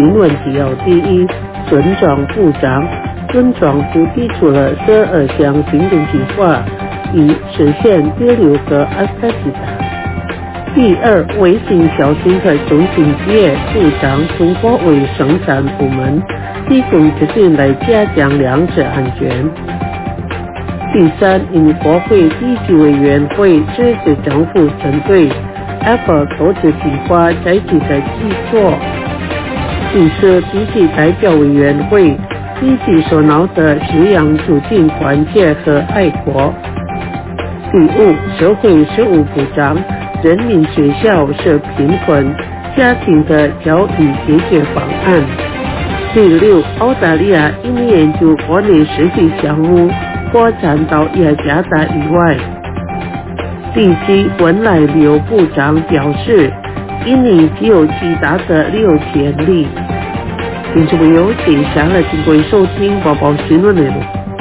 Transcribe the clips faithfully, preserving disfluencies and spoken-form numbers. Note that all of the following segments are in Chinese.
名问题哦。第一，尊庄部长，尊庄部提出了十二项行动计划，以实现第六个阿斯塔吉达。第二，微型小型和中型企业部长通过为生产部门提供资金来加强粮食安全。第三，因国会低级委员会支持政府针对 Apple 投资计划采取的举措。第四，低级代表委员会积极首脑的修养促进团结和爱国。第五，社会事务部长，人民学校是贫困家庭的教育解决方案。第六，澳大利亚因研究国内实际项目扩展到雅加达以外。第七，文莱旅游部长表示，印尼具有极大的旅游潜力。听众朋友，接下来请各位收听播报新闻内容。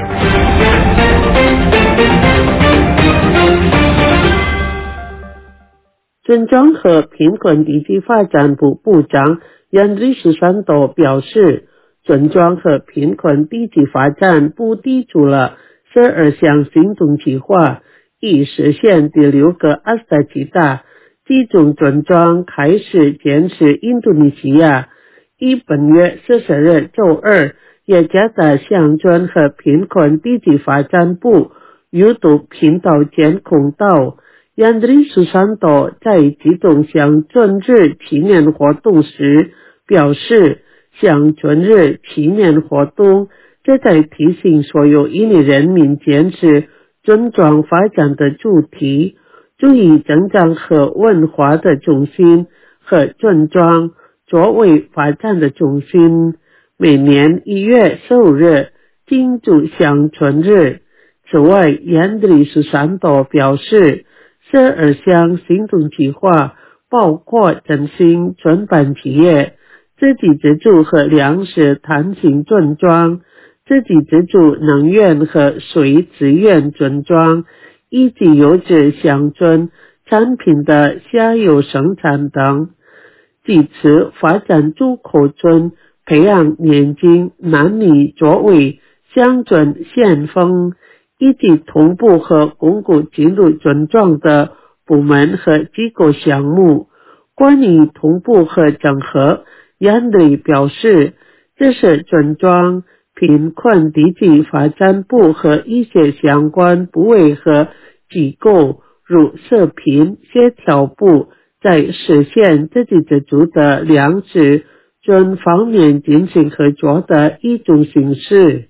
尊庄和贫困地区发展部部长杨瑞十三多表示，尊庄和贫困地区发展部提出了十二项行动计划，以实现第六个阿斯塔吉达。其中尊庄开始建设印度尼西亚，以本月十四日周二，雅加达乡村和贫困地区发展部阅读频道监控到杨瑞十三多在激动乡村日纪念活动时表示，乡村日纪念活动这在提醒所有印尼人民坚持尊庄发展的主题，注意增长和文化的中心和尊庄作为发展的中心。每年一月十五日庆祝乡村日。此外，杨瑞十三多表示，十二项行动计划包括振兴村办企业、自给自足和粮食弹性尊庄、自给自足能源和水资源尊庄，以及优质乡村产品的下游生产等。据此，发展出口村，培养年轻男女作为乡村先锋，以及同步和巩固进入尊庄的部门和机构项目。关于同步和整合，杨瑞表示，这是尊庄、贫困地区发展部和一些相关部委和机构，如社贫协调部，在实现自给自足的粮食尊方面进行合作的一种形式。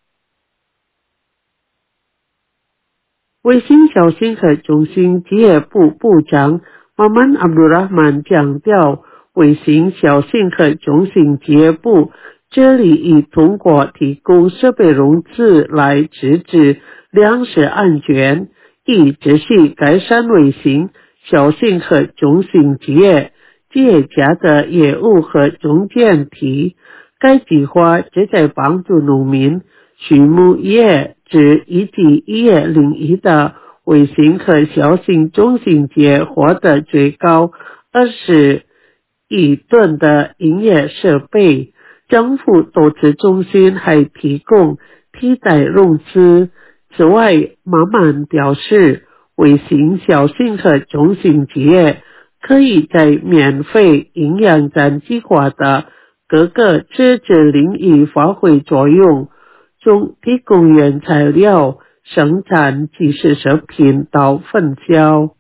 微型小型和中型企业部部长马曼阿卜拉曼强调，微型小型和中型企业部这里以通过提供设备融资来支持粮食安全，以持续改善微型小型和中型企业企业家的业务和中间体。该计划旨在帮助农民、畜牧业至以及渔业领域的微型和小型中型企业获得最高二十亿吨的营业设备。政府投资中心还提供替代融资。此外，马曼表示，微型小型和中型企业可以在免费营养站计划的各个自治领域发挥作用，从提供原材料、生产即食食品到分销。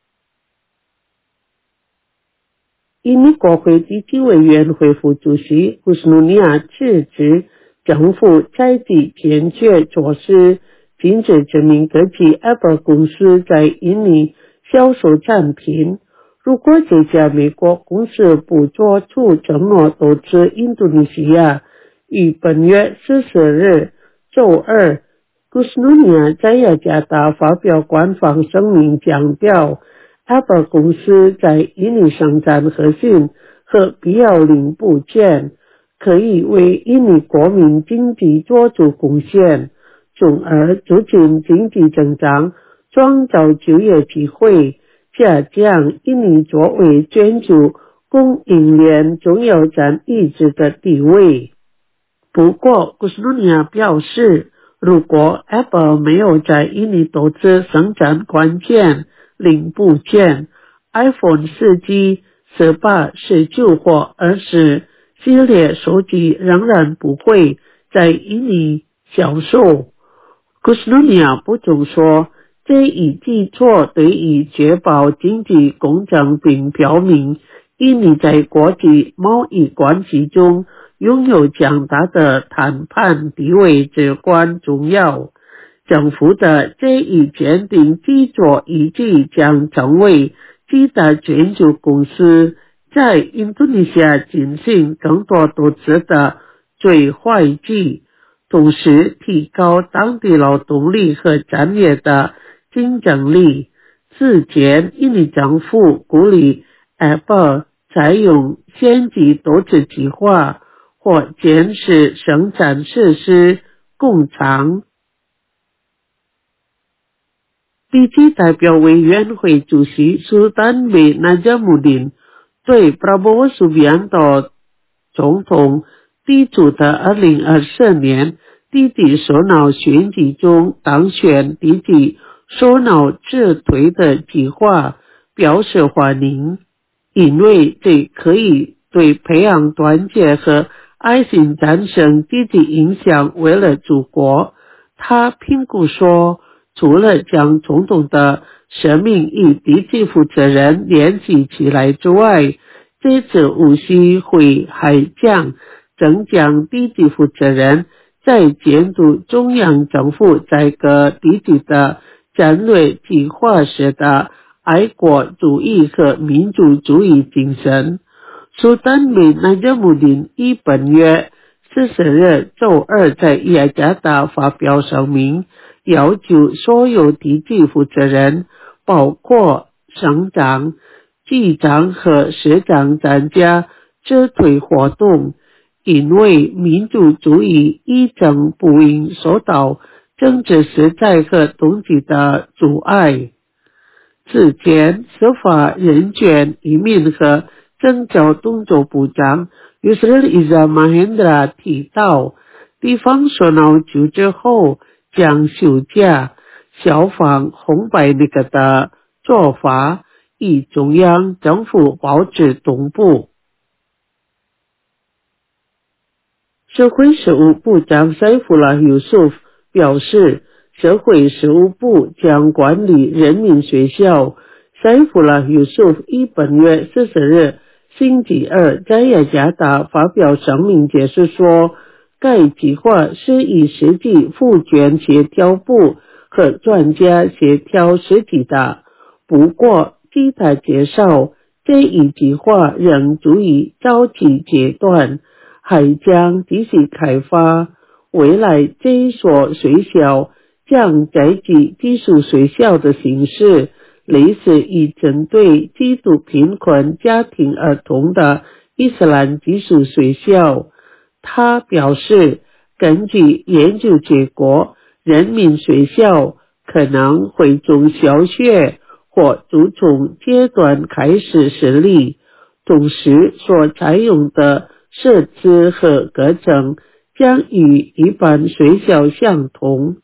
印尼国会地区委员会副主席古斯努尼亚指指政府采取坚决措施，禁止知名科技 Apple 公司在印尼销售产品。如果这家美国公司不做出承诺投资印度尼西亚，于本月十四日周二，古斯努尼亚在雅加达发表官方声明，强调 Apple 公司在印尼生产核心和必要零部件，可以为印尼国民经济做出贡献，从而促进经济增长，创造就业机会，下降印尼作为全球供应链总有占一直的地位。不过古斯努尼亚表示，如果 Apple 没有在印尼投资生产关键零部件 iPhone 四 G、十八、十九或二十系列手机仍然不会在印尼销售。古斯努尼亚补充说，这一举措对于确保经济公正并表明印尼在国际贸易关系中拥有强大的谈判地位至关重要。政府的这一决定基础预计将成为其他全球公司在印度尼西亚进行更多投资的最坏剂，同时提高当地劳动力和产业的竞争力。此前印尼政府鼓励 Apple 采用先级投资计划或建设生产设施工厂。地区代表委员会主席苏丹比纳加姆丁对 Prabowo Subianto 总统地主的二零二四年低级首脑选举中当选低级首脑撤退的计划表示欢迎，因为这可以对培养团结和爱心战胜积极影响。为了祖国，他评估说，除了将总统的生命与地区负责人联系起来之外，这次武器会还将增强地区负责人在监督中央政府在各地区的战略计划时的爱国主义和民主主义精神。苏丹比纳加姆丁于本月四十日周二在雅加达发表声明，要求所有地区负责人，包括省长、局长和市长参加撤退活动，因为民主主义一直不应受到政治实在和动机的阻碍。此前，司法人权、移民和政教动作部长 Yusril Iza Mahendra 提到，地方首脑就职后将休假，效仿红白那个的做法，与中央政府保持同步。社会事务部长塞弗拉尤素夫表示，社会事务部将管理人民学校。塞弗拉尤素夫于本月四十日星期二在雅加达发表声明，解释说，该计划是以实际赋权协调部和专家协调实际的。不过，据他介绍，这一计划仍处于早期阶段，还将继续开发。未来这一所学校将采取技术学校的形式，类似于针对极度贫困家庭儿童的伊斯兰技术学校。他表示，根据研究结果，人民学校可能会从小学或初中阶段开始设立，同时所采用的设置和课程将与一般学校相同。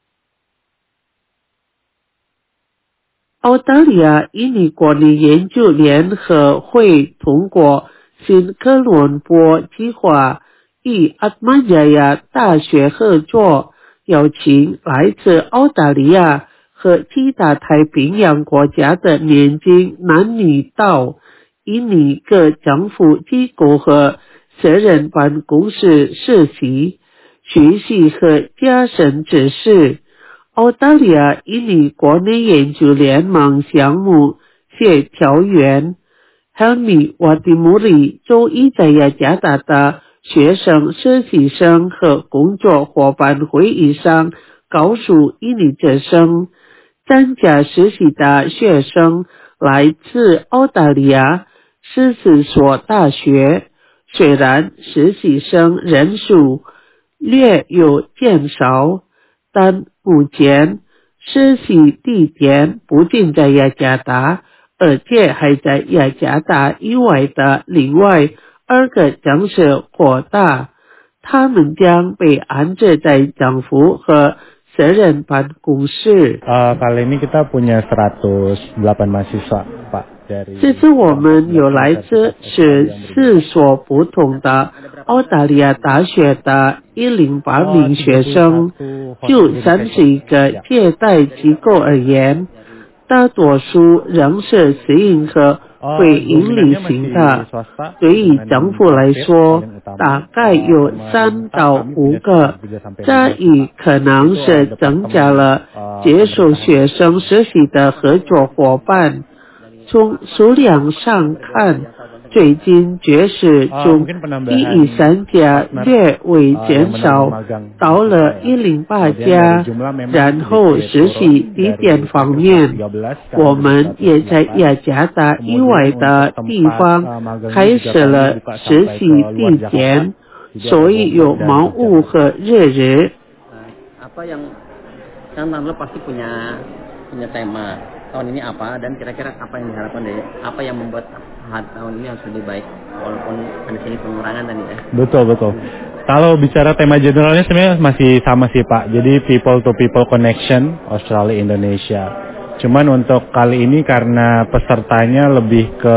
澳大利亚印尼国立研究联合会通过新科伦坡计划，与阿马加亚大学合作，邀请来自澳大利亚和其他太平洋国家的年轻男女到印尼各政府机构和私人办公室实习、学习和加深知识。澳大利亚印尼国内研究联盟项目协调员 Helmi Wadimuri 周一在雅加达的学生、实习生和工作伙伴会议上告诉印尼学生，参加实习的学生来自澳大利亚十四所大学，虽然实习生人数略有减少，但目前实习地点不仅在雅加达， 而且还在雅加达以外的另外二个城市扩大。他们将被安置在政府和责任办公室。 Uh, kali ini kita punya seratus delapan mahasiswa, Pak. Dari 这次我们有来自十四所不同的澳大利亚大学的一零八名学生，就三十一个接待机构而言，大多数仍是私营和非盈利型的。对于政府来说，大概有三到五个，这也可能是增加了接受学生实习的合作伙伴。从数量上看，最近绝食中第一三家略微减少到了一零八家，然后实习地点方面，我们也在雅加达以外的地方开始了实习地点，所以有毛雾和热日。 apa yang kan tahun lalu pasti punya punya tema tahun ini apa dan kira-kira apa yang diharapkan dari apa yang membuat tahun ini harus lebih baik walaupun ada sini pengurangan tadi ya. Betul betul. Kalau bicara tema generalnya sebenarnya masih sama sih Pak. Jadi people to people connection Australia Indonesia. Cuman untuk kali ini karena pesertanya lebih ke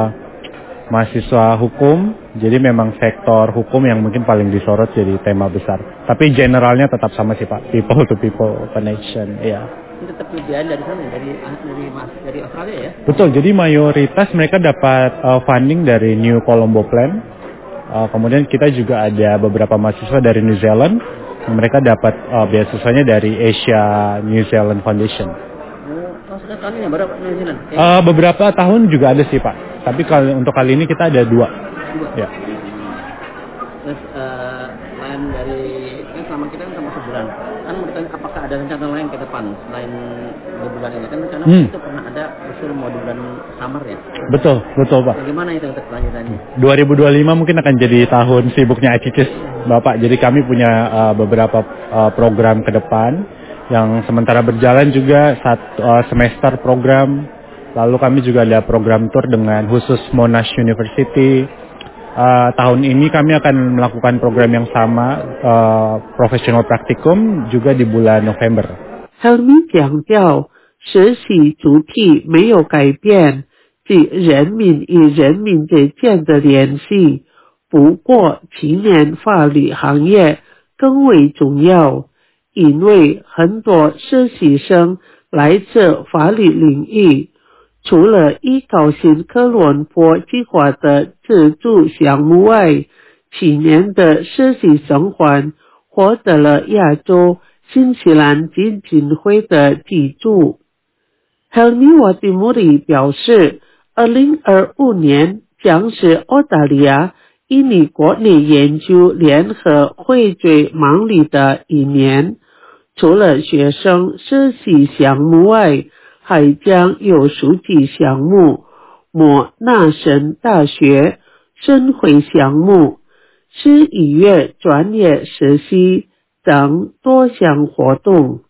mahasiswa hukum, jadi memang sektor hukum yang mungkin paling disorot jadi tema besar. Tapi generalnya tetap sama sih Pak, people to people connection, ya. Ini tetap lebihan dari sana, dari dari dari Australia ya? Betul, jadi mayoritas mereka dapat uh, funding dari New Colombo Plan. Uh, kemudian kita juga ada beberapa mahasiswa dari New Zealand, mereka dapat uh, beasiswanya dari Asia New Zealand Foundation. Oh, sekali ini berapa New Zealand? Okay. Uh, beberapa tahun juga ada sih Pak, tapi kalau untuk kali ini kita ada dua. Dua. Ya. Terus uh, lain dari kan selama kita kan sama sebulan, kan bertanya apakah ada rencana lain ke depan selain di bulan ini kan rencana hmm. itu pernah ada usul mau di bulan summer ya? Betul, betul Pak. Bagaimana itu untuk kelanjutannya? dua ribu dua puluh lima mungkin akan jadi tahun sibuknya Acicis Bapak. Jadi kami punya uh, beberapa uh, program ke depan yang sementara berjalan juga satu uh, semester program. Lalu kami juga ada program tour dengan khusus Monash University. Uh, tahun ini kami akan melakukan program yang sama, uh, professional practicum juga di bulan November. Helmi 强调，实习主题没有改变，即人民与人民之间的联系。不过，青年法律行业更为重要，因为很多实习生来自法律领域。除了依靠新科伦坡计划的资助项目外，去年的实习生还获得了亚洲新西兰基金会的资助。Helmi Watimuri 表示，二零二五年将是澳大利亚印尼国内研究联合汇聚忙里的一年，除了学生实习项目外，还将有书籍项目、莫纳什大学生会项目、十一月专业实习等多项活动。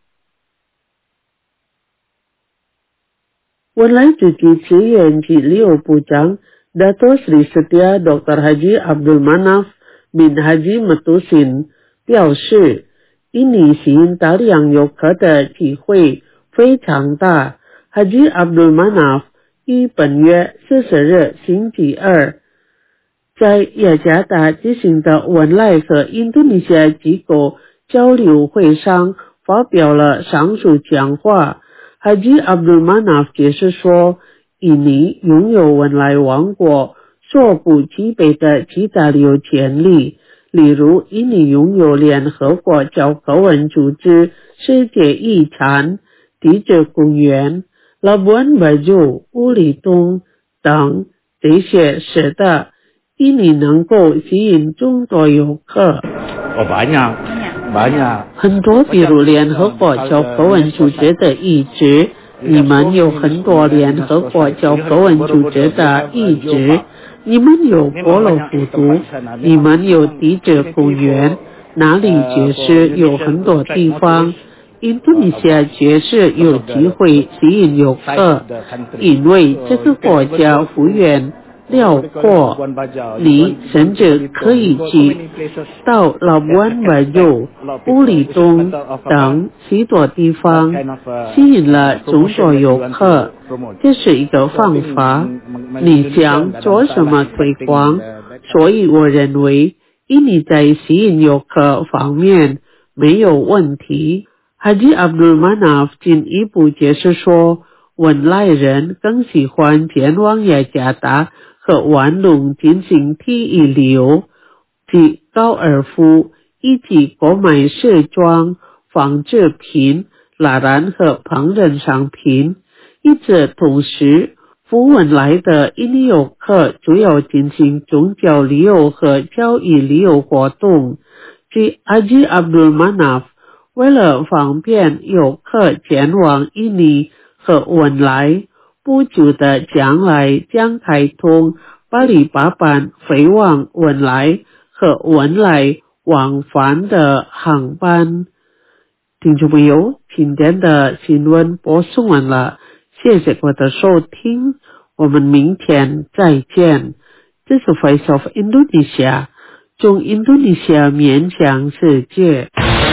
文莱主席职员及旅游部长 Dato Sri Setia Doktor Haji Abdul Manaf bin Haji Matusin 表示，印尼吸引大量游客的机会非常大。Haji Abdul Manaf 于本月四十日星期二在雅加达举行的文莱和印度尼西亚机构交流会上发表了上述讲话。Haji Abdul Manaf 解释说，印尼拥有文莱王国所不具备的其他旅游潜力，例如印尼拥有联合国教科文组织世界遗产、地质公园、Labuan Bajo、乌里东等，这些使得印尼能够吸引众多游客。 Oh banyak, banyak。 很多，比如联合国教科文组织的意志，你们有很多联合国教科文组织的意志，你们有波罗浮都，你们有地质公园，哪里就是有很多地方。 印度尼西亚爵士有机会吸引游客，因为这个国家幅员辽阔，你甚至可以去到老布安巴尤、布里东等许多地方，吸引了众多游客。这是一个方法，你想做什么推广？所以我认为印尼在吸引游客方面没有问题。Haji Abdul Manaf 进一步解释说，文莱人更喜欢前往雅加达和玩弄进行体育旅游及高尔夫，以及购买时装、纺织品、蜡染和烹饪商品。与此同时，赴文莱的印尼游客主要进行宗教旅游和教育旅游活动。据 Haji Abdul Manaf， 为了方便游客前往印尼和文莱，不久的将来将开通巴里巴班飞往文莱和文莱往返的航班。听众朋友，今天的新闻播送完了，谢谢各位的收听，我们明天再见。这是 Voice of Indonesia， 从印度尼西亚面向世界。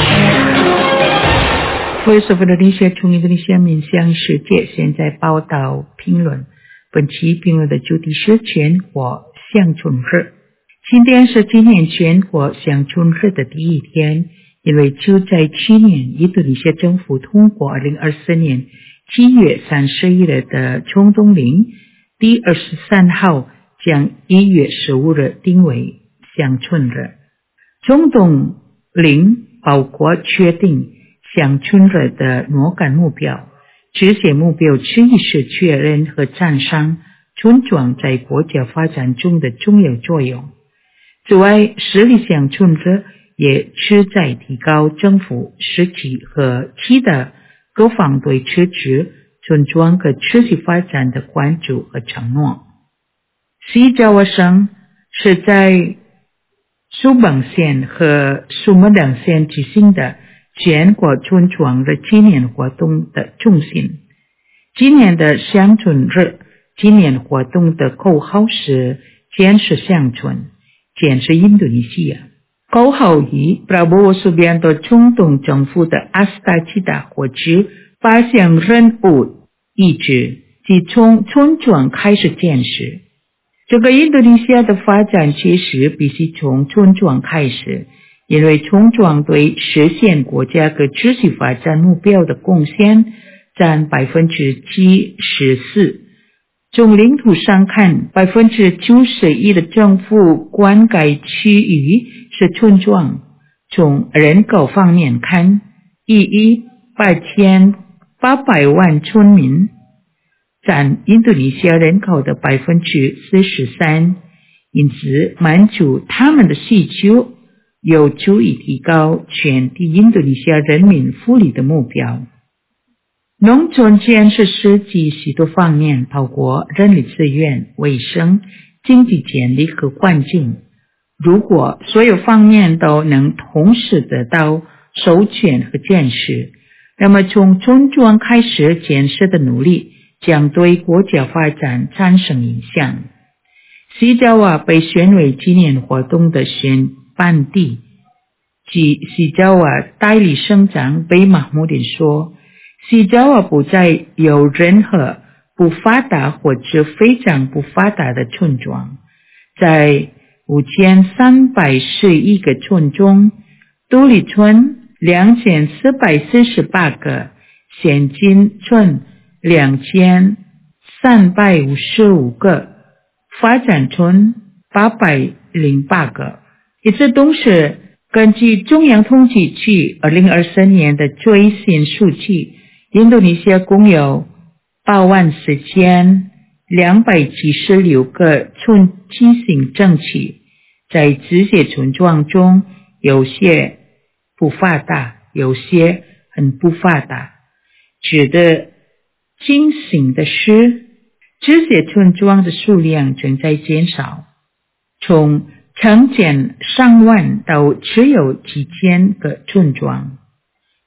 Voice of Indonesia 从印度尼西亚面向世界，现在报道评论。本期评论的主题是全国乡村日。今天是今年全国乡村日的第一天，因为就在去年，印度尼西亚政府通过二零二四年七月三十一日的冲动令，第二十三号将一月十五日定为乡村日。冲动令包括确定乡村日的若干目标，这些目标持续是确认和赞赏村庄在国家发展中的重要作用。此外，实力乡村日也旨在提高政府、社区和其他各方对支持村庄和持续发展的关注和承诺。西爪哇省是在苏邦县和苏门答县举行的全国村庄的纪念活动的中心。今年的乡村日纪念活动的口号是建设乡村，建设印度尼西亚。口号以 Prabowo Subianto 中东政府的阿斯达奇达或者发现任务意志，即从村庄开始建设。这个印度尼西亚的发展其实必须从村庄开始，因为村庄对实现国家的持续发展目标的贡献占 百分之七十四。从领土上看 百分之九十一 的政府灌溉区域是村庄。从人口方面看，一亿八千八百万村民，占印度尼西亚人口的 百分之四十三， 因此满足他们的需求有助于提高全体印度尼西亚人民福利的目标。农村建设涉及许多方面，包括人力资源、卫生、经济建立和环境。如果所有方面都能同时得到授权和建设，那么从村庄开始建设的努力将对国家发展产生影响。西爪哇被选为纪念活动的选办地，即西爪哇代理省长贝马穆丁说，西爪哇不再有任何不发达或者非常不发达的村庄。在五千三百十一个村中，独立村两千四百四十八个，先进村两千三百五十五个，发展村八百零八个。这都是根据中央统计局二零二三年的最新数据，印度尼西亚共有八万四千两百七十六个村级行政区，在这些村庄中，有些不发达，有些很不发达。值得警醒的是，这些村庄的数量正在减少，从成千上万到只有几千个村庄。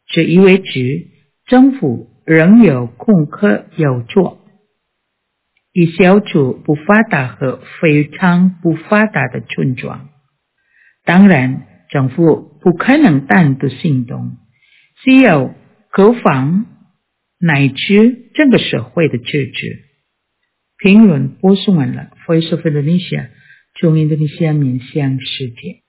这意味指政府仍有功课要做，以消除不发达和非常不发达的村庄。当然，政府不可能单独行动，需要各方乃至整个社会的支持。评论播送完了 Voice of Indonesia 从印度尼西亚面向世界。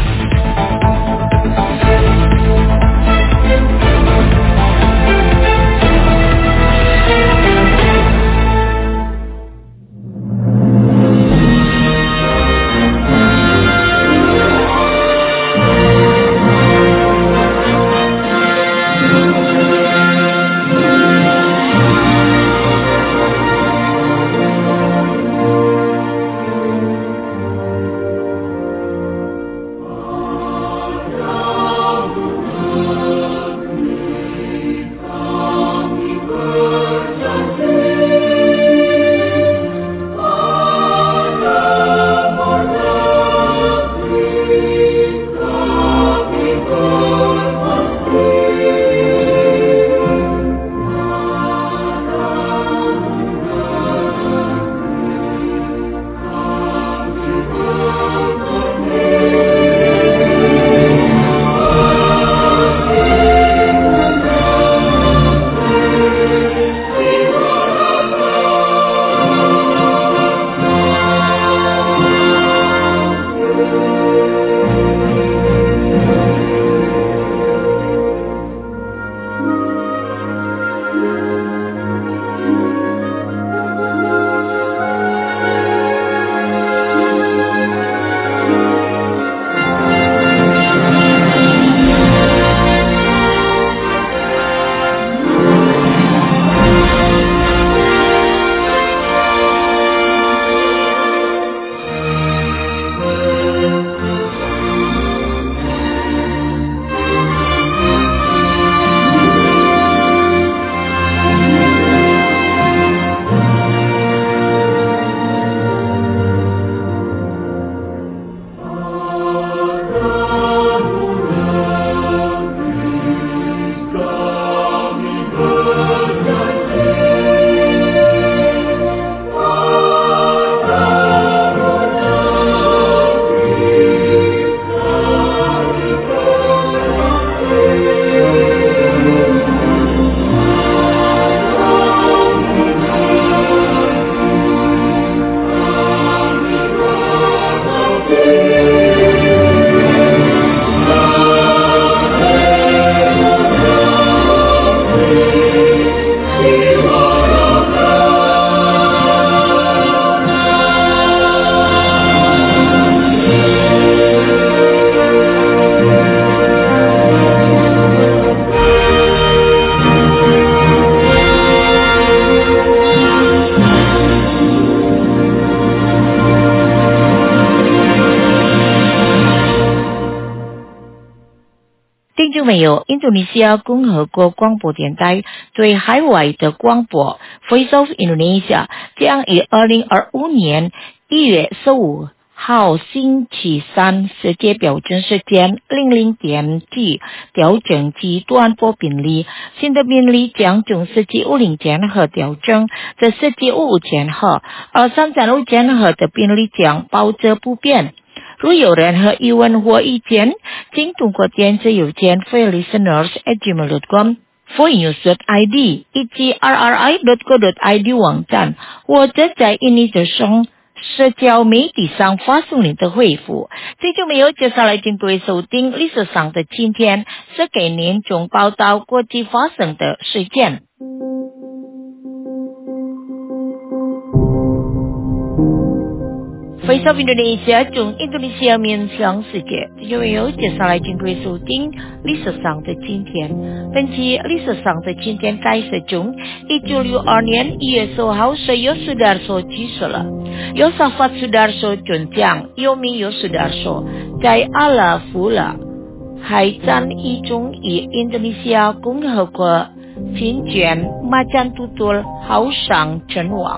听众朋友，印度尼西亚共和国广播电台对海外的广播 Voice of Indonesia 将于二零二五年一月十五号星期三世界标准时间零零点起调整其短波频率，新的频率将从四七五零千赫调整至四七五五千赫，而三三五千赫的频率将保持不变。如有任何疑问或意见，请通过电子邮件 for listeners at gmail dot com for news dot I D 以及 r r i dot co dot I D 网站，或者在印尼的上社交媒体上发送您的回复。听众朋友，接下来请各位收听历史上的今天，是给您从报道国际发生的事件。Voice of Indonesia 从印度尼西亚面向世界，听众朋友，接下来请各位收听历史上的今天。本期历史上的今天开始从一九六二年一月十五号是由苏达尔所记述了。由沙发苏达尔所准将，又名由苏达尔所，在阿拉夫拉海战役中以印度尼西亚共和国军舰马占都多好上阵亡。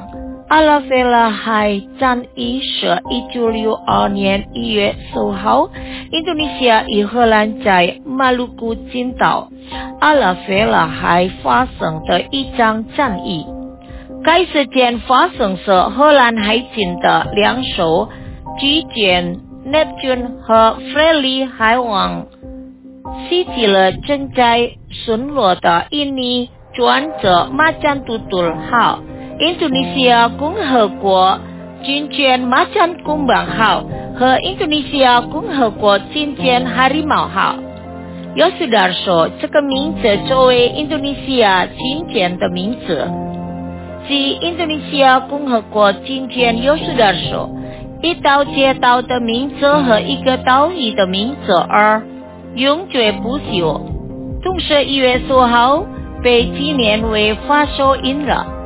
阿拉费拉海战役是一九六二年一月十五号，印度尼西亚与荷兰在马鲁库群岛阿拉费拉海发生的一场战役。该事件发生时，荷兰海军的两艘军舰 Neptune 和 Friendly 海王袭击了正在巡逻的印尼船只马赞图图号。印度尼西亚共和国军舰马赞贡邦号和印度尼西亚共和国军舰哈里毛号。有苏达说，这个名字作为印度尼西亚军舰的名字，即印度尼西亚共和国军舰有苏达说，一岛街道的名字和一个岛屿的名字而永绝不朽。同时一月十五号被纪念为发售日。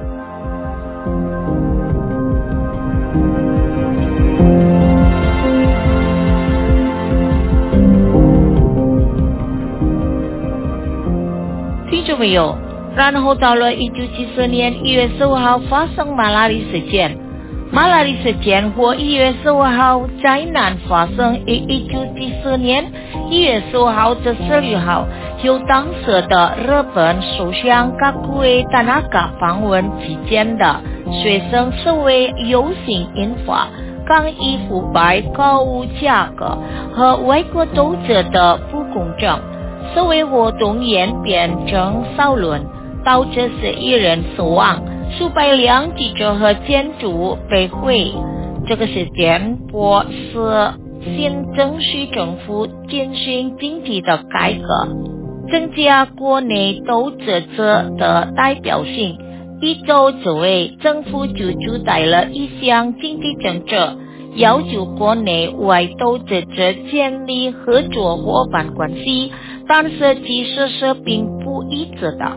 听众朋友，然后到了一九七四年一月十五号发生马拉里事件。马拉里事件或一月十五号灾难发生于一九七四年一月十五号至十六号，由当时的日本首相加古伊达纳卡访问期间的学生示威游行引发抗议腐败、高物价格和外国投资的不公正。示威活动演变成骚乱，导致十一人死亡，数百辆汽车和建筑物被毁。这个事件迫使新正式政府进行经济的改革，增加国内投资者的代表性。一周之内，政府就出台了一项经济政策，要求国内外投资者建立合作伙伴关系，但是其实是并不一致的。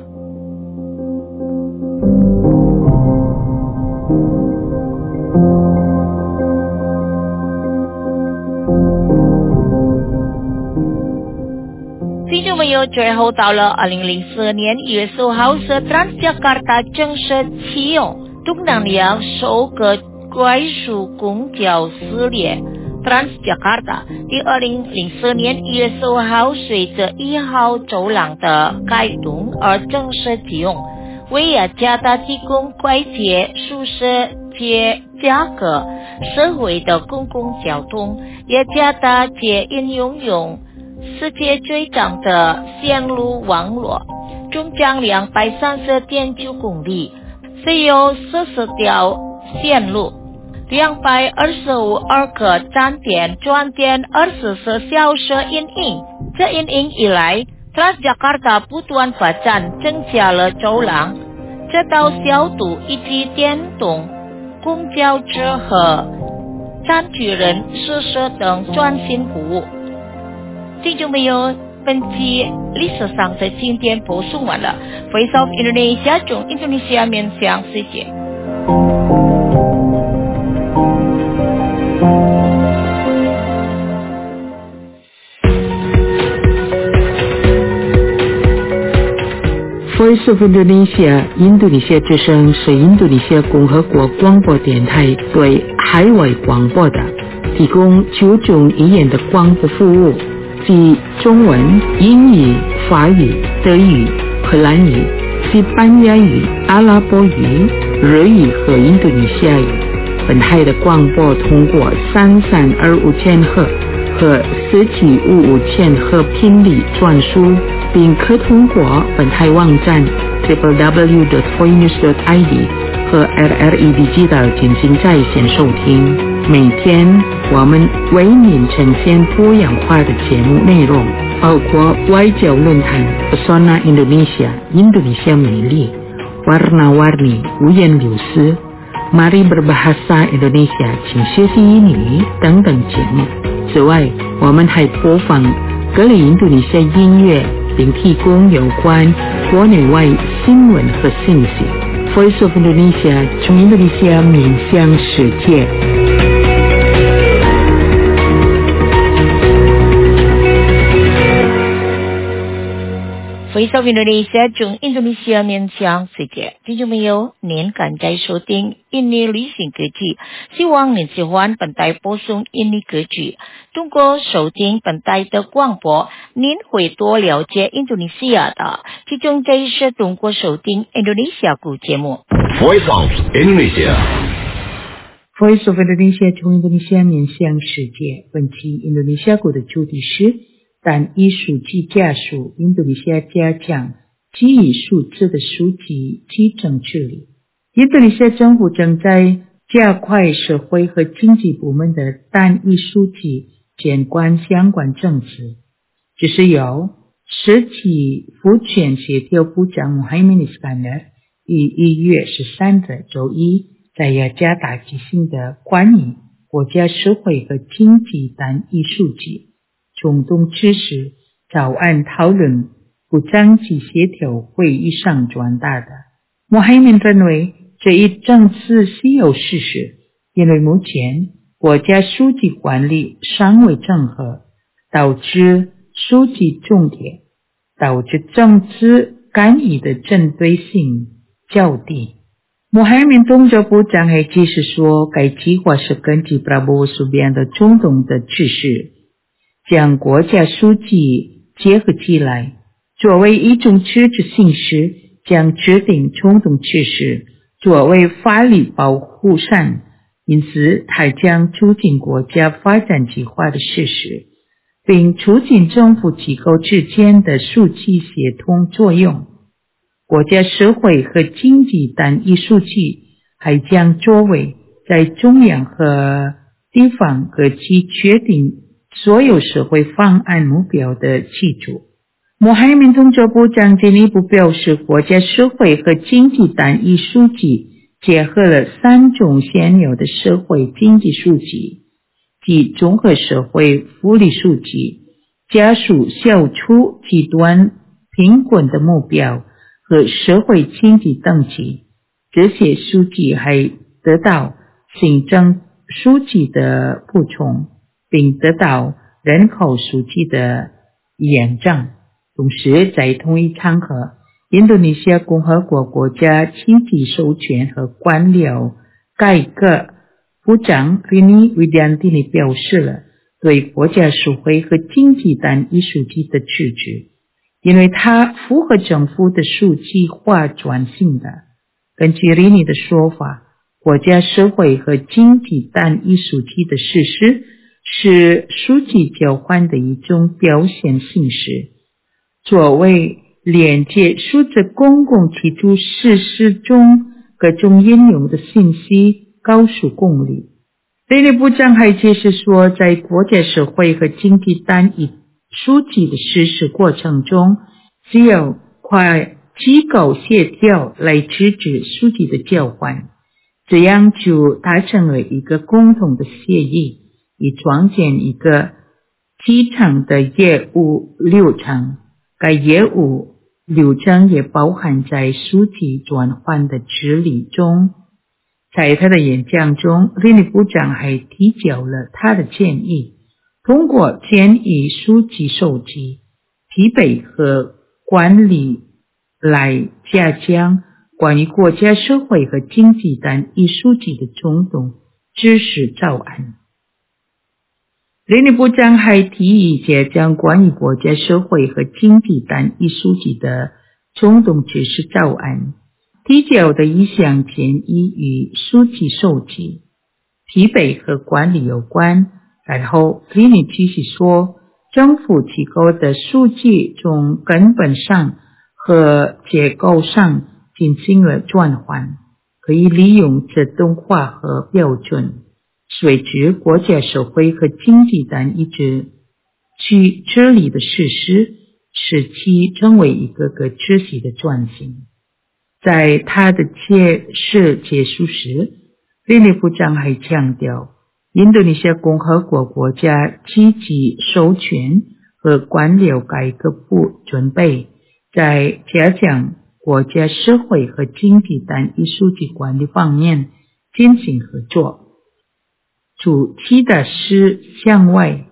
听众朋友，最后到了二零零四年一月十五号是 Transjakarta 正式启用，东南亚首个快速公交事业 Transjakarta 于二零零四年一月十五号随着一号走廊的开通而正式启用，为了加大提供快捷、舒适且价格社会的公共交通，也加大且应用世界最长的线路网络，总长两百三十点九公里，是由四十条线路，两百二十五个站点，专点二十四小时营运。这营运以来 ，Transjakarta 不断发展，增加了走廊、街道小度以及电动公交车和残疾人设施等专新服务。听众朋友，本期历史上的经典播送完了。Voice of Indonesia 从印度尼西亚面向世界。 Voice of Indonesia 印度尼西亚之声是印度尼西亚共和国广播电台对海外广播的，提供九种语言的广播服务，即中文、英语、法语、德语、荷兰语、西班牙语、阿拉伯语、日语和印度尼西亚语。本台的广播通过三三二五千赫和四七五五千赫频率传输，并可通过本台网站 double-u double-u double-u dot voinews dot i d 和 R R E Digital 进行在线收听。每天我们为您呈现多样化的节目内容，包括外交论坛 Pesona Indonesia 印度尼西亚美丽、Warna-Warni 五颜六色、Mari Berbahasa Indonesia 请学习英语等等节目。此外，我们还播放各类印度尼西亚音乐，并提供有关国内外新闻和信息。Voice of Indonesia 从印度尼西亚面向世界。 Voice Voice of Indonesia 从印度尼西亚面向世界，听众朋友，您赶在收听印尼旅行歌曲，希望您喜欢本台播送印尼歌曲。通过收听本台的广播，您会多了解印度尼西亚的，其中这是通过收听印度尼西亚古节目。 Voice of Indonesia。 Voice of Indonesia 从印度尼西亚面向世界，本期印度尼西亚国的主题是单一数据加速印度尼西亚加强基于数字的数据基政治理。印度尼西亚政府正在加快社会和经济部门的单一数据监管相关政策，这是由实体福权协调部长 Muhaimin Iskandar 于一月十三日周一在雅加达举行的关于国家社会和经济单一数据冲动知识草案讨论部长级协调会议上传达的。Muhaimin认为这一政策是有事实，因为目前国家数据管理尚未整合，导致数据重叠，导致政策干预的针对性较低。Muhaimin 动作部长还解释说，该计划是根据 Prabowo Subianto 冲动的指示，将国家数据结合起来，作为一种实质形式，将制定冲动指示作为法律保护伞，因此它将促进国家发展计划的实施，并促进政府机构之间的数据协同作用。国家社会和经济单一数据还将作为在中央和地方各级确定所有社会方案目标的基础。Muhaimin 动作部长进一步表示，国家社会和经济单一数据结合了三种现有的社会经济数据，即综合社会福利数据，加速消除极端贫困的目标和社会经济等级。这些数据还得到行政数据的补充，并得到人口数据的验证。同时在同一场合，印度尼西亚共和国国家经济授权和官僚改革部长 Rini Widiantini 表示了对国家社会和经济单一数据的支持，因为它符合政府的数据化转型的。根据 Rini 的说法，国家社会和经济单一数据的实施是数据交换的一种表现形式，作为连接数字公共基础设施中各种应用的信息高速公路。Rini 部长还解释说，在国家社会和经济单一数据的实施过程中，只有跨机构协调来支持数据的交换，这样就达成了一个共同的协议，以创建一个基层的业务流程。该业务流程也包含在数据转换的治理中。在他的演讲中， Rini 部长还提交了他的建议，通过建议数据收集、匹配和管理来加强关于国家社会和经济单一数据的冲动知识草案。Rini 部长还提议加强关于国家社会和经济单一数据的冲动知识草案，提交的一项建议与数据收集、匹配和管理有关。然后 Rini 继续说，政府机构的数据从根本上和结构上进行了转换，可以利用自动化和标准，随之国家社会和经济单一制去治理的实施，使其成为一个个持续的转型。在他的解释结束时，Rini部长还强调，印度尼西亚共和国国家积极授权和官僚改革部准备在加强国家社会和经济单一数据管理方面进行合作。除其他事项外，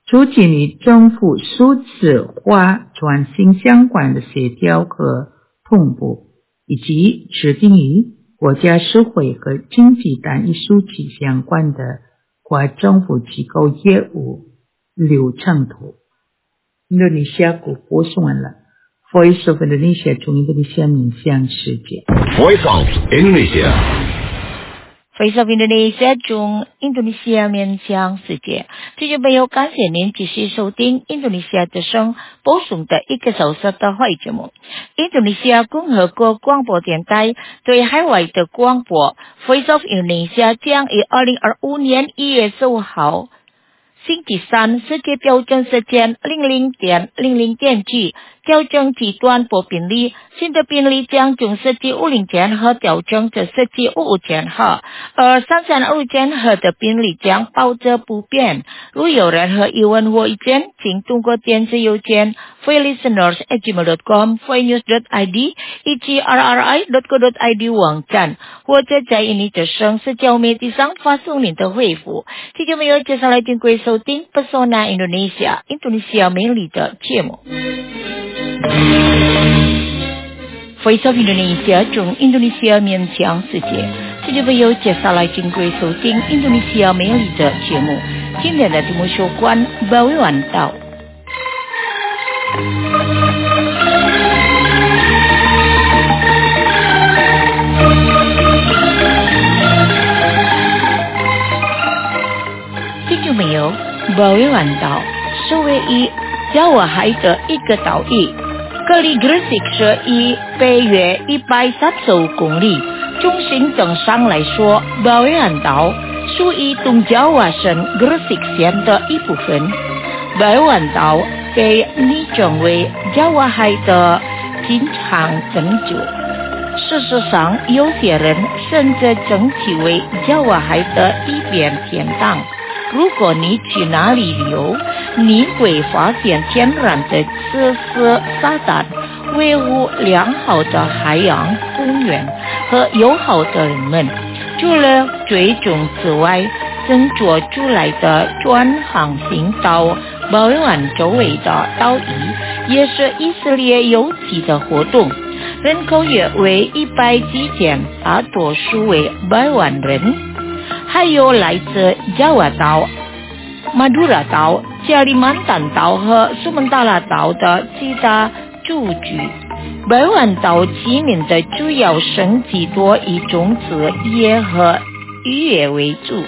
促进与政府数字化转型相关的协调和同步，以及制定与国家社会和经济单一数据相关的跨政府机构业务流程图。Indonesia 国播送完了 Voice of Indonesia 从印度尼西亚面向世界 Voice of Indonesia Voice of Indonesia 中印度尼西亚面向世界，这就没有感谢您继续收听印度尼西亚之声播送的一个小时的会节目。印度尼西亚共和国广播电台对海外的广播 Voice of Indonesia 将于二零二五年一月十五号星期三世界标准时间零零点零零点起调整其短波频率，新的频率将从四七五零千赫调整至四七五五千赫，而三三二千赫的频率将保持不变。如有任何疑问或意见，请通过电子邮件 voilisteners at gmail dot com voinews dot i d 以及 r r i dot co dot i d 网站，或者在印尼之声社交媒体上发送您的回复。听众朋友，接下来请各位收听 Pesona Indonesia 印度尼西亚美丽的节目。Voice of Indonesia 中印度尼西亚面向世界，这就朋友接下来请各位收听印度尼西亚美丽的节目。今天的节目有关保卫完岛。听众朋友，保卫完岛是位于加瓦海的一个岛屿。隔离 Gresik 是以北约一百三十五公里，从行政上来说，保卫完岛属于东加瓦省 Gresik 县的一部分。保卫完岛被拟称为加瓦海的经常拯救。事实上，有些人甚至称其为加瓦海的一片天堂。如果你去哪里旅游，你会发现天然的设施发达，维护良好的海洋公园和友好的人们。除了追踪之外，整做出来的专航行到保卫湾周围的岛屿也是以色列有机的活动，人口约为一百几千，大多数为保卫湾人。还有来自加瓦岛、马杜拉岛、加里曼丹岛和苏门答腊岛的其他住居。保卫湾岛居民的主要生计多以种植业和渔业为主。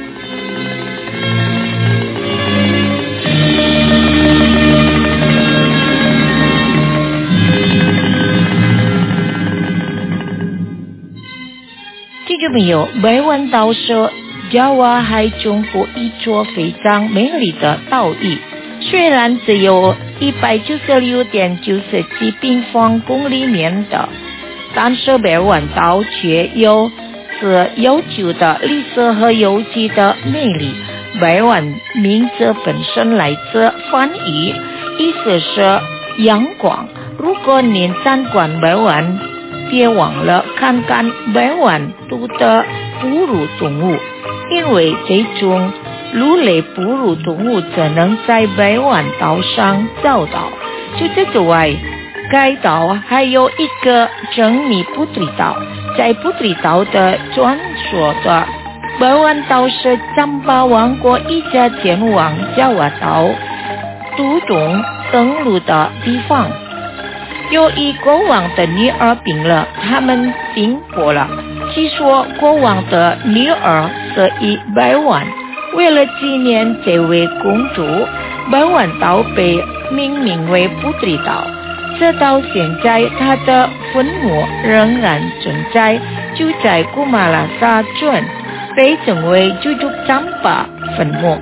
听众朋友，保卫湾岛是加瓦海中部一座非常美丽的岛屿，虽然只有一百九十六点九七平方公里面的，但是保卫湾岛却有是悠久的历史和有机的魅力。保卫湾名字本身来自梵语，意思是阳光。如果您参观保卫湾，别忘了看看保卫湾岛的哺乳动物，因为这种鹿类哺乳动物只能在保卫湾岛上找到。除此之外，该岛还有一个珍妮布里岛，在布里岛的传说的保卫湾岛是占巴王国一家前往加瓦岛独中登陆的地方。由于国王的女儿病了，他们停泊了。据说国王的女儿是以保卫湾，为了纪念这位公主，保卫湾岛被命名为布里岛。直到现在，她的坟墓仍然存在，就在古马拉萨镇，被称为朱竹占巴坟墓。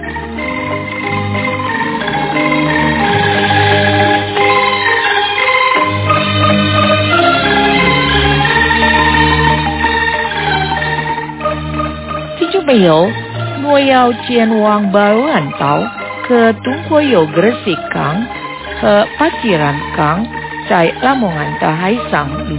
没有，若要前往保卫湾岛，可通过有 Gresik 港和巴基兰港在拉蒙安的海上路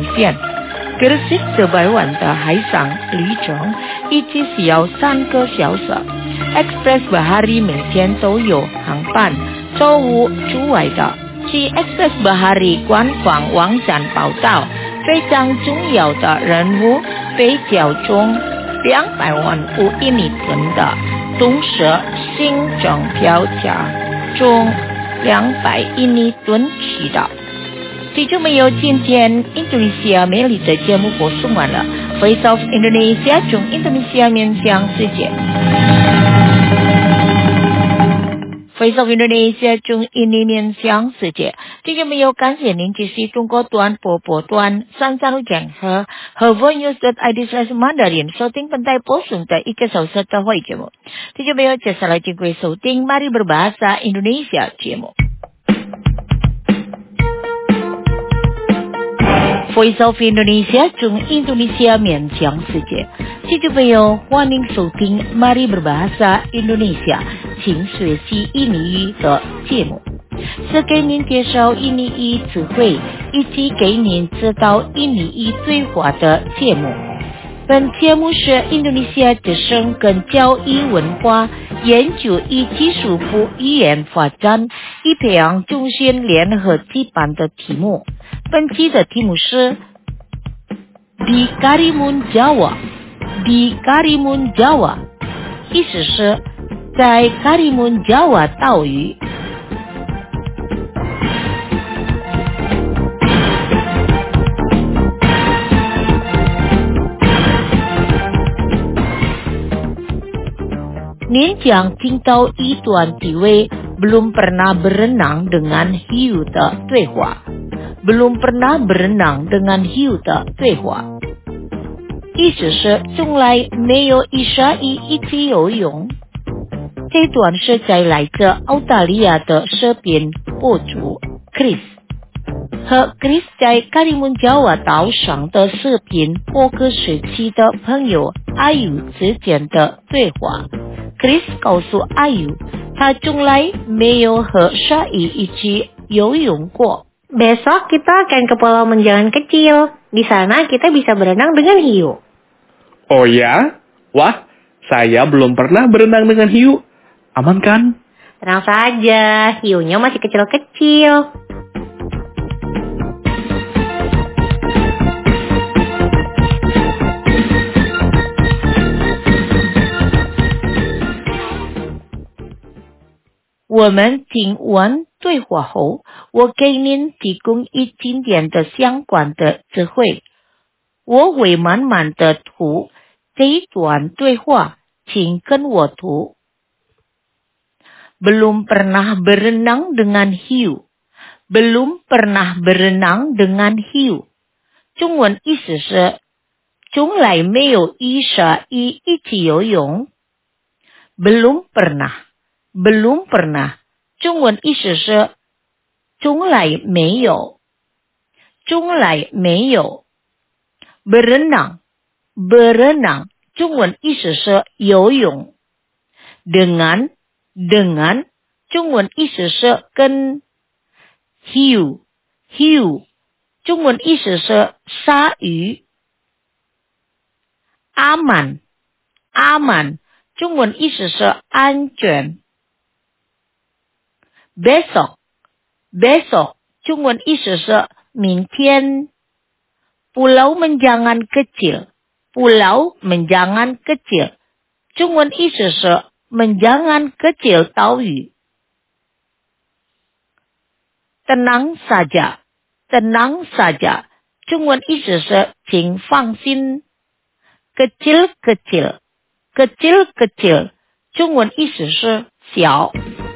线。Gresik 至保卫湾的海上旅程一直需要三个小时。 Express Bahari 每天都有航班，周五除外的。据 Express Bahari 官方网站报道，非常重要的任务被交中两百万五印尼盾的东蛇行政票价中两百印尼盾起的。听众朋友，今天印度尼西亚美丽的节目播送完了。Voice of Indonesia 从印度尼西亚面向世界。Voice of Indonesia 从印尼面向世界。听众朋友，感谢您继续通过短波波段三三六讲和和 vonews dot i d slash mandarin 收听本台播送的一个小时的会节目。听众朋友，接下来请各位收听 Mari Berbahasa Indonesia 节目。Voice of Indonesia 从印度尼西亚面向世界，听众朋友，欢迎收听 Mari Berbahasa Indonesia 请学习印尼语的节目，是给您介绍印尼语词汇以及给您知道印尼语对话的节目。本节目是印度尼西亚之声跟教育文化研究与技术部语言发展与培养中心联合举办的题目。本期的题目是 Di Karimun Jawa Di Karimun Jawa 意思是在 Karimun Jawa 岛屿。您将听到一段几位 belum pernah berenang dengan hiu 的对话。belum pernah berenang dengan hiu 的对话，意思是从来没有与鲨鱼一起游泳。这段是在来自澳大利亚的视频博主 Chris 和 Chris 在 Karimun Jawa 岛上的视频播客时期的朋友阿友之间的对话。Chris 告诉阿友，他从来没有和鲨鱼一起游泳过。 Besok kita akan ke Pulau Menjangan Kecil. Di sana kita bisa berenang dengan hiu. Oh ya? Wah, saya belum pernah berenang dengan hiu. Aman kan? Tenang saja, hiunya masih kecil-kecil. Women 听完对话后，我给您提供一经典的相关的词汇。我会慢慢的读这一段对话，请跟我读。Belum pernah berenang dengan hiu. Belum pernah berenang dengan hiu. 中文意思是从来没有与鲨鱼一起游泳。Belum pernah.Belum pernah 中文意思是从来没有从来没有 berenang berenang 中文意思是游泳 dengan dengan 中文意思是跟 hiu hiu 中文意思是鲨鱼 aman aman 中文意思是安全Besok, besok, 中文意思是明天。Pulau Menjangan Kecil, Pulau Menjangan Kecil, 中文意思是Menjangan Kecil 岛屿。Tenang saja, tenang saja, 中文意思是请放心。Kecil-kecil, kecil-kecil, 中文意思是小。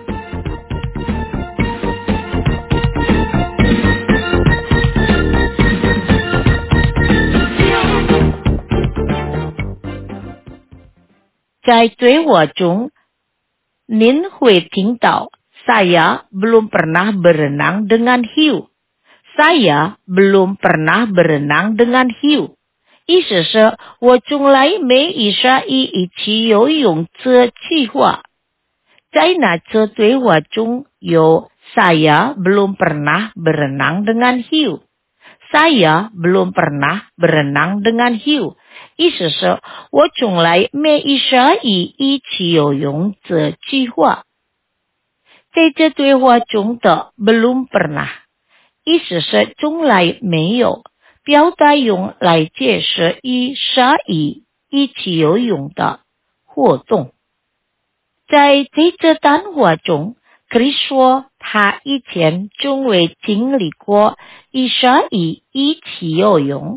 在对话中，您会听到 Saya belum pernah berenang dengan hiu. Saya belum pernah berenang dengan hiu. 意思是我从来没与鲨鱼一起游泳这句话。在那次对话中有 Saya belum pernah berenang dengan hiu. Saya belum pernah berenang dengan hiu. 意思是我从来没与鲨鱼一起游泳这句话。在这对话中的 belum pernah 意思是从来没有，表达用来解释与鲨鱼一起游泳的活动。在这次谈话中，Chris 说他以前从未经历过与鲨鱼一起游泳。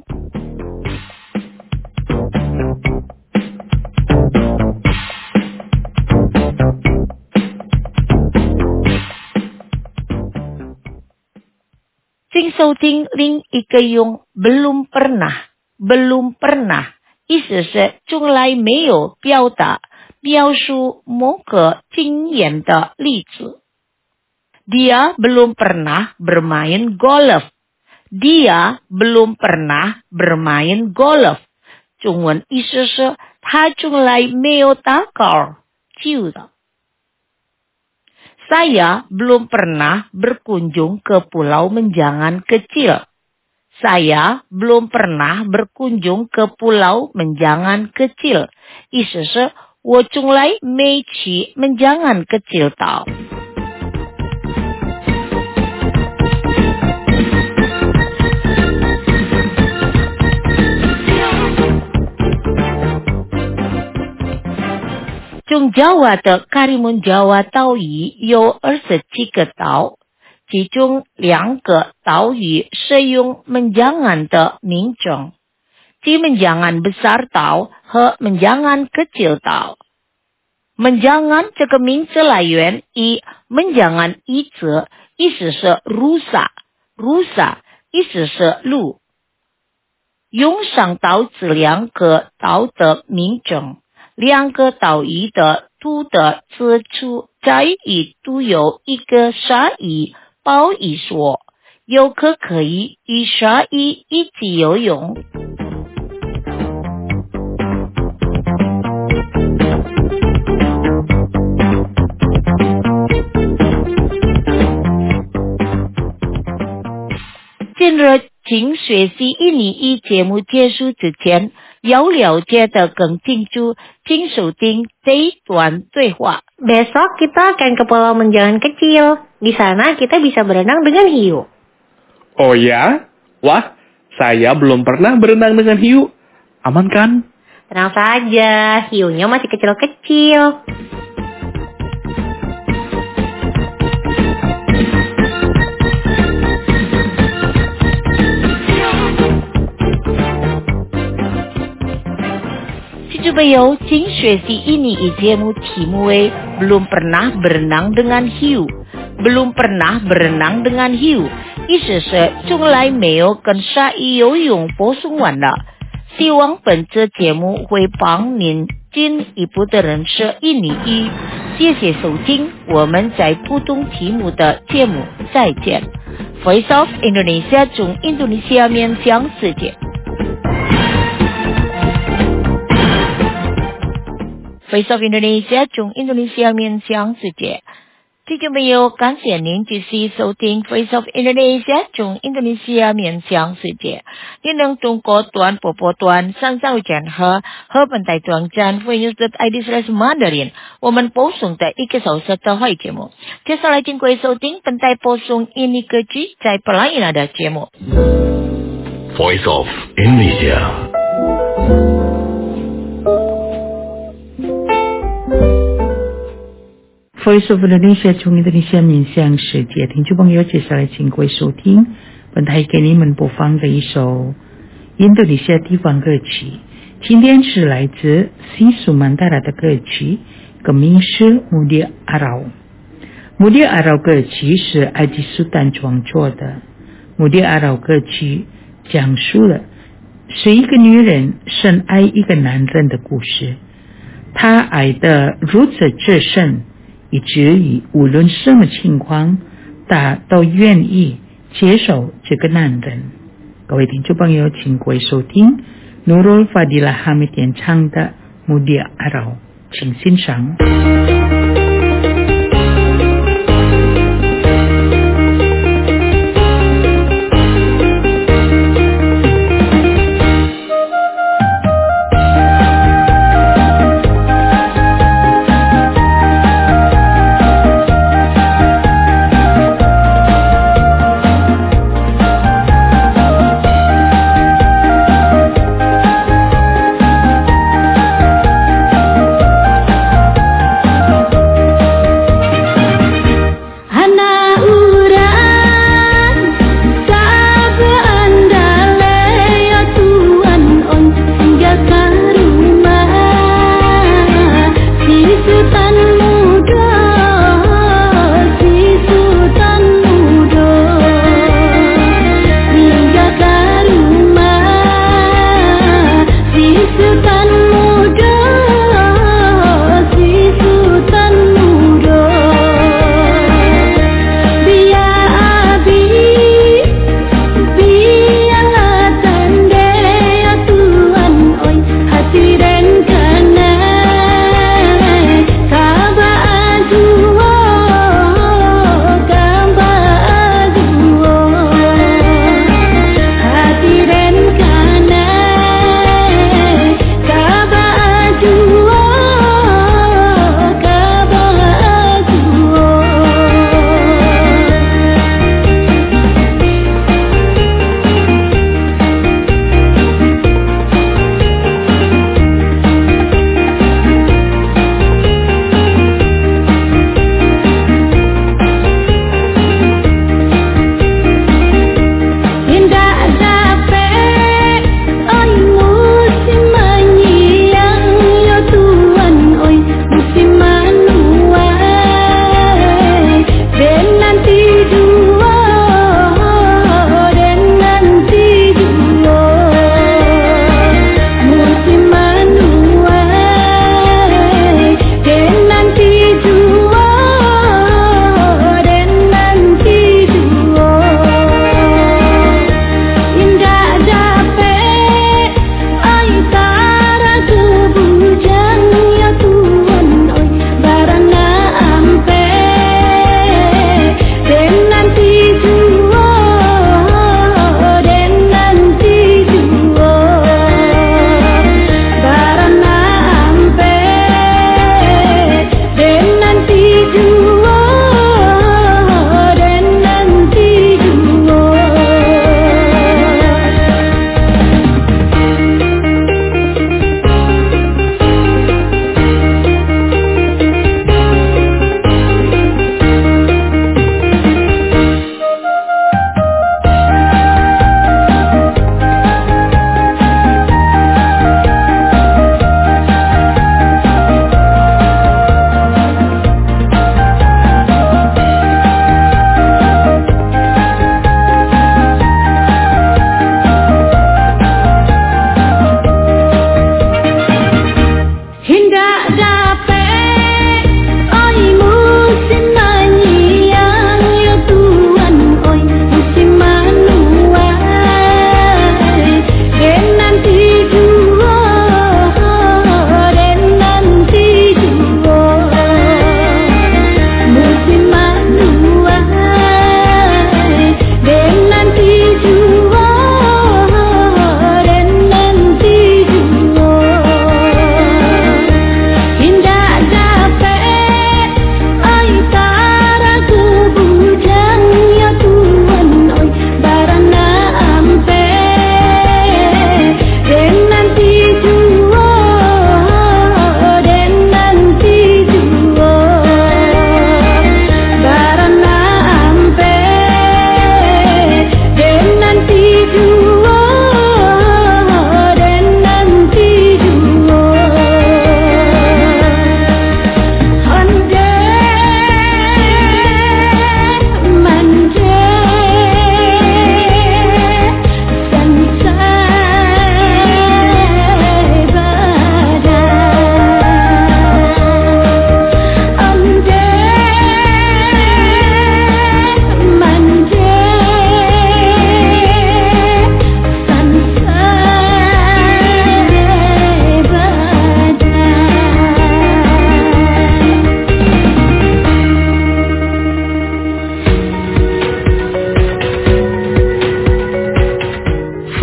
请收听另一个用 belum pernah belum pernah 意思是从来没有表达描述某个经验的例子。Dia belum pernah bermain golf. Dia belum pernah bermain golf. 中文意思是他从来没有打高尔夫的。Saya belum pernah berkunjung ke Pulau Menjangan Kecil. Saya belum pernah berkunjung ke Pulau Menjangan Kecil. 意思是我从来没去Menjangan Kecil岛。中Jawa的Karimun Jawa 岛屿有二十七个岛，其中两个岛屿是用Menjangan的名称，即Menjangan Besar 岛和Menjangan Kecil 岛。Menjangan 这个名字来源于Menjangan 一词，意思是 rusa， rusa 意思是路。用上岛这两个岛的名称。两个岛屿的都的之处在于都有一个鲨鱼包一所，游客可以与鲨鱼一起游泳。今日请学习印尼语节目结束之前，要了解的更清楚，请收听这一段对话。 Besok kita akan ke Pulau Menjangan Kecil. Di sana kita bisa berenang dengan hiu. Oh ya? Wah, saya belum pernah berenang dengan hiu. Aman kan? Tenang saja, hiunya masih kecil-kecil. Supaya 请学习印尼语节目题目为 belum pernah berenang dengan hiu. Belum pernah berenang dengan hiu 意思是从来没有跟鲨鱼游泳播送完了。希望本次节目会帮您进一步的认识印尼语。谢谢收听，我们在不同题目的节目再见。Voice of Indonesia 从印度尼西亚面向世界。Voice of Indonesia 从印度尼西亚面向世界。听众朋友，感谢您继续收听 Voice of Indonesia 从印度尼西亚面向世界。您能通过短波波段、上上站和和本台网站 voice dot i d slash mandarin 我们播送的一个小时的会节目。接下来请各位收听本台播送印尼歌曲在布拉伊纳的节目。 Voice of Indonesia。 Voice of Indonesia 从印度尼西亚面向世界，听众朋友，接下来请各位收听本台给你们播放的一首印度尼西亚地方歌曲。今天是来自西苏曼达拉的歌曲，歌名是《Mudia Arau》。Mudia Arau 歌曲是埃及苏丹创作的。Mudia Arau 歌曲讲述了是一个女人深爱一个男人的故事，她爱得如此至深，以至于无论什么情况，他都愿意接受这个男人。各位听众朋友，请各位收听 Nurul Fadilah Hamid 演唱的 Mudia Arau， 请欣赏。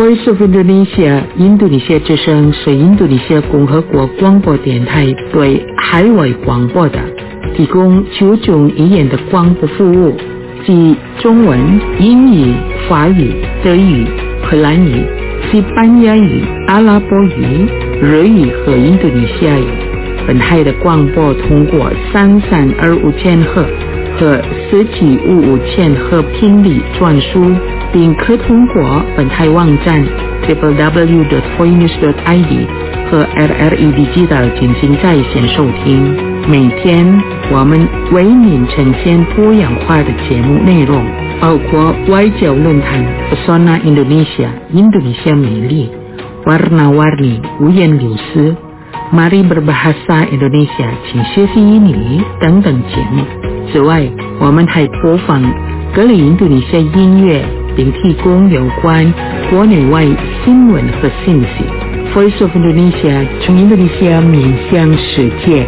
Voice of Indonesia 印度尼西亚之声是印度尼西亚共和国广播电台对海外广播的提供九种语言的广播服务，即中文、英语、法语、德语、荷兰语、西班牙语、阿拉伯语、日语和印度尼西亚语。本台的广播通过三三二五千赫和四七五五千赫频率转输，并可通过本台网站 double-u double-u double-u dot voinews dot i d 和 R R E Digital 进行在线收听。每天我们为您呈现多样化的节目内容，包括外交论坛 Pesona Indonesia 印度尼西亚美丽 Warna-warni 五颜六色 Mari berbahasa Indonesia 请学习英语等等节目。此外，我们还播放各类印度尼西亚音乐，并提供有关国内外新闻和信息。Voice of Indonesia 从印度尼西亚面向世界。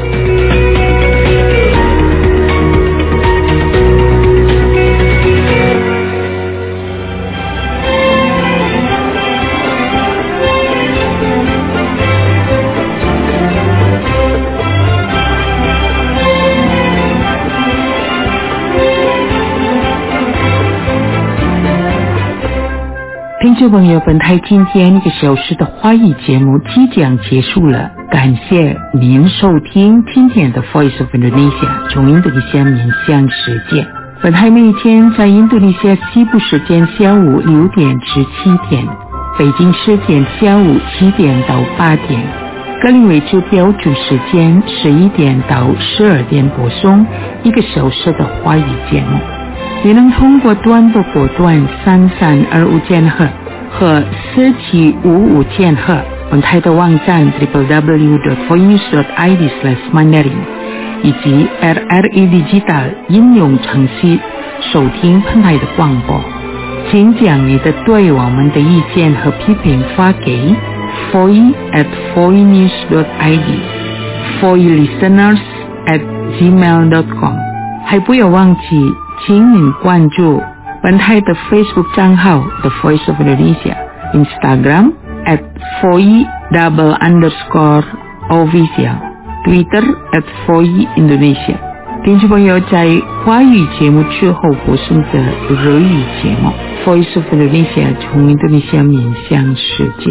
听众朋友，本台今天一个小时的华语节目即将结束了，感谢您收听今天的 Voice of Indonesia 从印度尼西亚面向世界。本台每天在印度尼西亚西部时间下午六点至七点，北京时间下午七点到八点，格林威治标准时间十一点到十二点播送一个小时的华语节目。也能通过短波波段三三二五千赫和四七五五千赫，本台的网站 double-u double-u double-u dot voinews dot i d slash mandarin 以及 R R E Digital 应用程序收听本台的广播。请将你的对我们的意见和批评发给 voice at voinews dot i d voice listeners at gmail dot com。 还不要忘记请您关注本台的 Facebook 账号 The Voice of Indonesia， Instagram at voice double underscore official， Twitter at voice Indonesia。 听众朋友，在华语节目之后播送的日语节目 Voice of Indonesia 从印度尼西亚面向世界。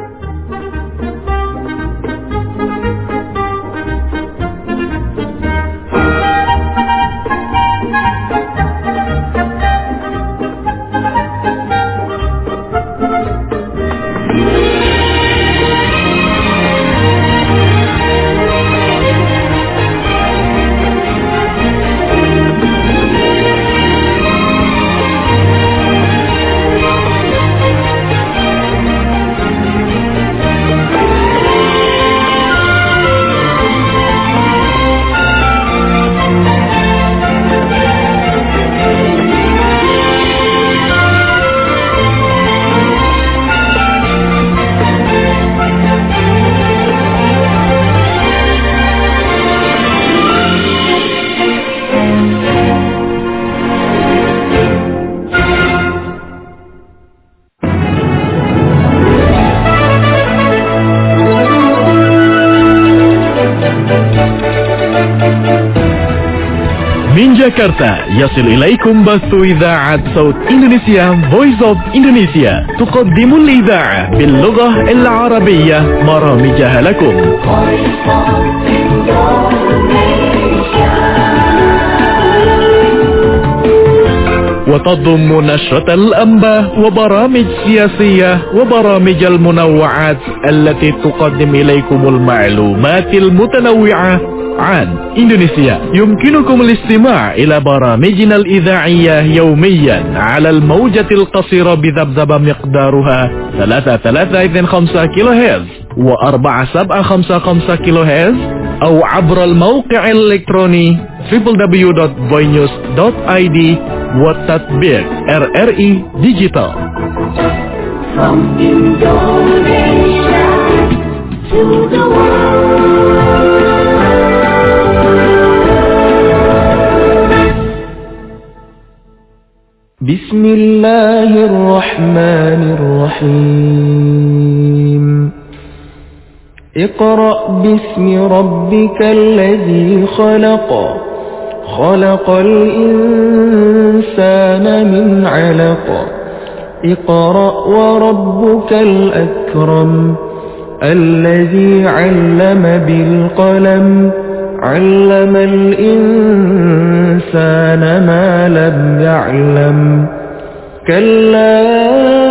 من جاكرتا يصل إليكم بث إذاعة صوت إندونيسيا Voice of Indonesia تقدم الإذاعة باللغة العربية برامجها لكم. وتضم نشرة الأنباء وبرامج سياسية وبرامج المنوعات التي تقدم إليكم المعلومات المتنوعة عن إندونيسيا. يمكنكم الاستماع إلى برامجنا الإذاعية يوميا على الموجة القصيرة بذبذبة مقدارها ثلاثة ثلاثة اثنين خمسة كيلو هرتز وأربعة سبعة خمسة خمسة كيلو هرتز أو عبر الموقع الإلكتروني double-u double-u double-u dot voinews dot i d وتطبيق R R E Digital. From Indonesia to the world. بسم الله الرحمن الرحيم اقرأ باسم ربك الذي خلق خلق الإنسان من علق اقرأ وربك الأكرم الذي علم بالقلم علم الإنسان ما لم يعلم كلا